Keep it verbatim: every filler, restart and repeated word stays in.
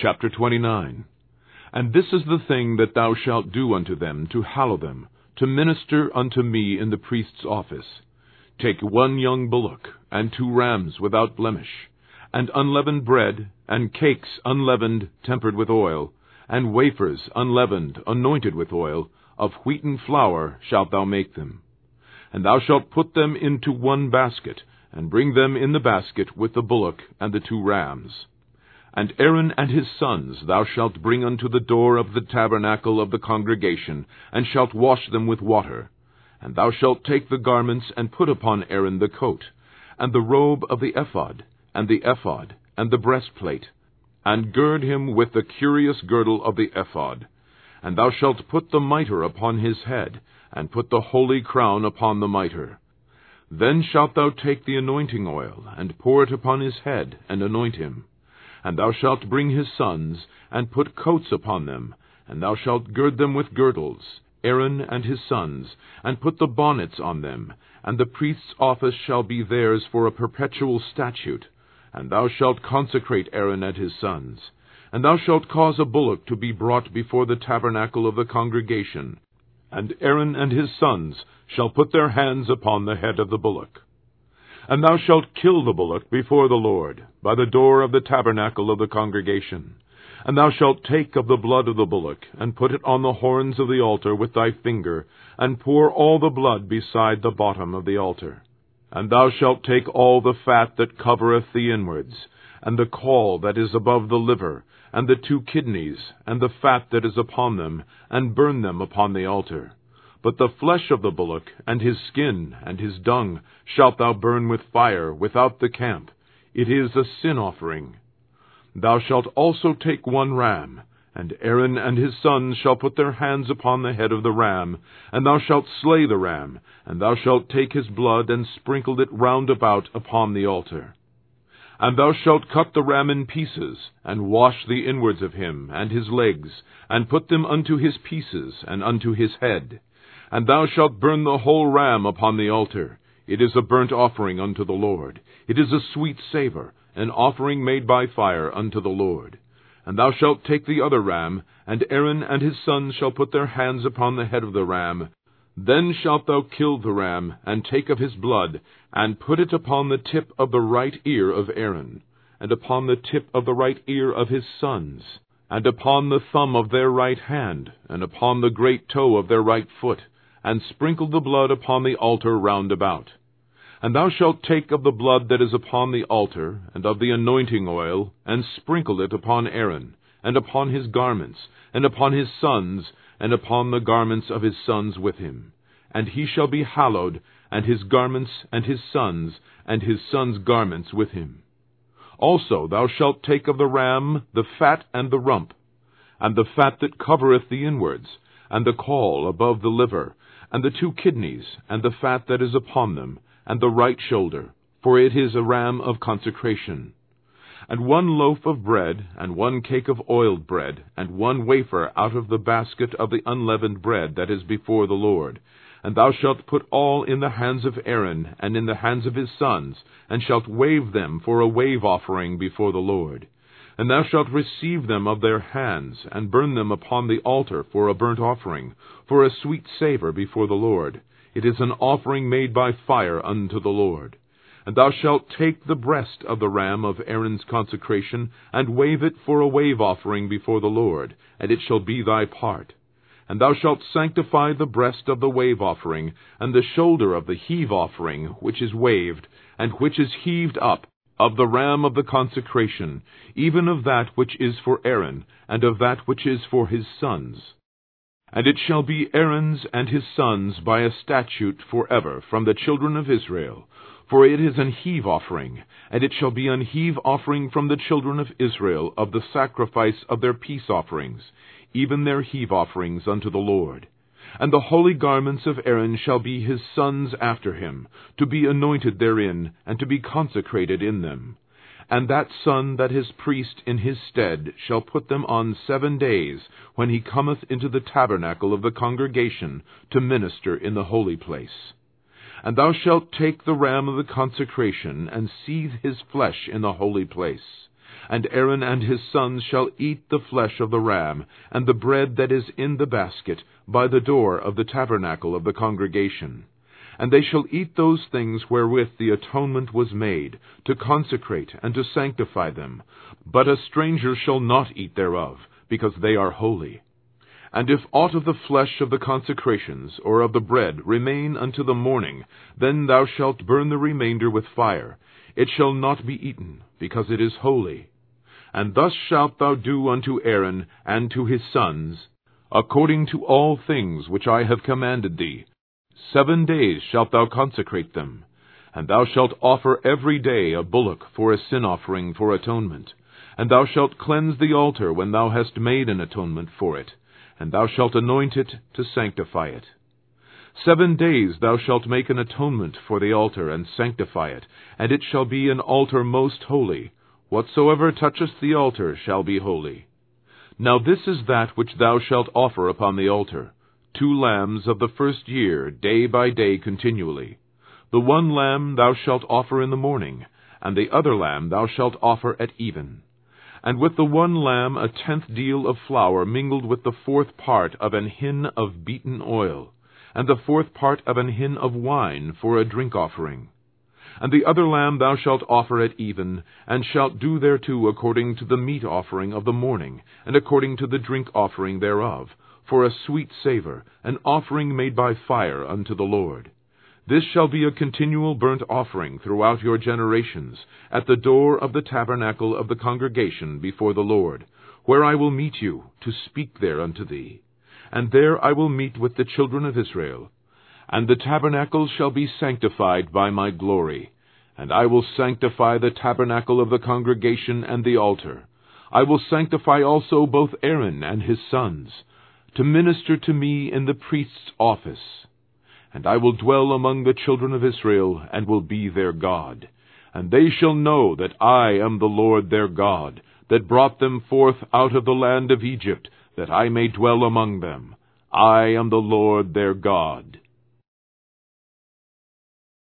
Chapter twenty-nine. And this is the thing that thou shalt do unto them, to hallow them, to minister unto me in the priest's office. Take one young bullock, and two rams without blemish, and unleavened bread, and cakes unleavened, tempered with oil, and wafers unleavened, anointed with oil, of wheaten flour shalt thou make them. And thou shalt put them into one basket, and bring them in the basket with the bullock and the two rams. And Aaron and his sons thou shalt bring unto the door of the tabernacle of the congregation, and shalt wash them with water. And thou shalt take the garments, and put upon Aaron the coat, and the robe of the ephod, and the ephod, and the breastplate, and gird him with the curious girdle of the ephod. And thou shalt put the mitre upon his head, and put the holy crown upon the mitre. Then shalt thou take the anointing oil, and pour it upon his head, and anoint him. And thou shalt bring his sons, and put coats upon them, and thou shalt gird them with girdles, Aaron and his sons, and put the bonnets on them, and the priest's office shall be theirs for a perpetual statute. And thou shalt consecrate Aaron and his sons. And thou shalt cause a bullock to be brought before the tabernacle of the congregation, and Aaron and his sons shall put their hands upon the head of the bullock. And thou shalt kill the bullock before the Lord, by the door of the tabernacle of the congregation. And thou shalt take of the blood of the bullock, and put it on the horns of the altar with thy finger, and pour all the blood beside the bottom of the altar. And thou shalt take all the fat that covereth the inwards, and the caul that is above the liver, and the two kidneys, and the fat that is upon them, and burn them upon the altar. But the flesh of the bullock, and his skin, and his dung, shalt thou burn with fire without the camp. It is a sin offering. Thou shalt also take one ram, and Aaron and his sons shall put their hands upon the head of the ram, and thou shalt slay the ram, and thou shalt take his blood, and sprinkle it round about upon the altar. And thou shalt cut the ram in pieces, and wash the inwards of him, and his legs, and put them unto his pieces, and unto his head. And thou shalt burn the whole ram upon the altar. It is a burnt offering unto the Lord. It is a sweet savour, an offering made by fire unto the Lord. And thou shalt take the other ram, and Aaron and his sons shall put their hands upon the head of the ram. Then shalt thou kill the ram, and take of his blood, and put it upon the tip of the right ear of Aaron, and upon the tip of the right ear of his sons, and upon the thumb of their right hand, and upon the great toe of their right foot, and sprinkle the blood upon the altar round about. And thou shalt take of the blood that is upon the altar, and of the anointing oil, and sprinkle it upon Aaron, and upon his garments, and upon his sons, and upon the garments of his sons with him. And he shall be hallowed, and his garments, and his sons, and his sons' garments with him. Also thou shalt take of the ram the fat and the rump, and the fat that covereth the inwards, and the caul above the liver, and the two kidneys, and the fat that is upon them, and the right shoulder, for it is a ram of consecration. And one loaf of bread, and one cake of oiled bread, and one wafer out of the basket of the unleavened bread that is before the Lord. And thou shalt put all in the hands of Aaron, and in the hands of his sons, and shalt wave them for a wave offering before the Lord. And thou shalt receive them of their hands, and burn them upon the altar for a burnt offering, for a sweet savour before the Lord. It is an offering made by fire unto the Lord. And thou shalt take the breast of the ram of Aaron's consecration, and wave it for a wave offering before the Lord, and it shall be thy part. And thou shalt sanctify the breast of the wave offering, and the shoulder of the heave offering, which is waved, and which is heaved up, of the ram of the consecration, even of that which is for Aaron, and of that which is for his sons. And it shall be Aaron's and his sons by a statute forever from the children of Israel, for it is an heave offering, and it shall be an heave offering from the children of Israel of the sacrifice of their peace offerings, even their heave offerings unto the Lord. And the holy garments of Aaron shall be his sons after him, to be anointed therein, and to be consecrated in them. And that son that is priest in his stead shall put them on seven days, when he cometh into the tabernacle of the congregation, to minister in the holy place. And thou shalt take the ram of the consecration, and seethe his flesh in the holy place. And Aaron and his sons shall eat the flesh of the ram, and the bread that is in the basket, by the door of the tabernacle of the congregation. And they shall eat those things wherewith the atonement was made, to consecrate and to sanctify them. But a stranger shall not eat thereof, because they are holy. And if aught of the flesh of the consecrations, or of the bread, remain unto the morning, then thou shalt burn the remainder with fire. It shall not be eaten, because it is holy. And thus shalt thou do unto Aaron and to his sons, according to all things which I have commanded thee. Seven days shalt thou consecrate them. And thou shalt offer every day a bullock for a sin offering for atonement. And thou shalt cleanse the altar when thou hast made an atonement for it. And thou shalt anoint it to sanctify it. Seven days thou shalt make an atonement for the altar, and sanctify it, and it shall be an altar most holy. Whatsoever toucheth the altar shall be holy. Now this is that which thou shalt offer upon the altar, two lambs of the first year, day by day continually. The one lamb thou shalt offer in the morning, and the other lamb thou shalt offer at even. And with the one lamb a tenth deal of flour mingled with the fourth part of an hin of beaten oil, and the fourth part of an hin of wine for a drink offering. And the other lamb thou shalt offer at even, and shalt do thereto according to the meat offering of the morning, and according to the drink offering thereof, for a sweet savour, an offering made by fire unto the Lord. This shall be a continual burnt offering throughout your generations, at the door of the tabernacle of the congregation before the Lord, where I will meet you, to speak there unto thee. And there I will meet with the children of Israel. And the tabernacle shall be sanctified by my glory. And I will sanctify the tabernacle of the congregation and the altar. I will sanctify also both Aaron and his sons, to minister to me in the priest's office. And I will dwell among the children of Israel, and will be their God. And they shall know that I am the Lord their God, that brought them forth out of the land of Egypt, that I may dwell among them. I am the Lord their God.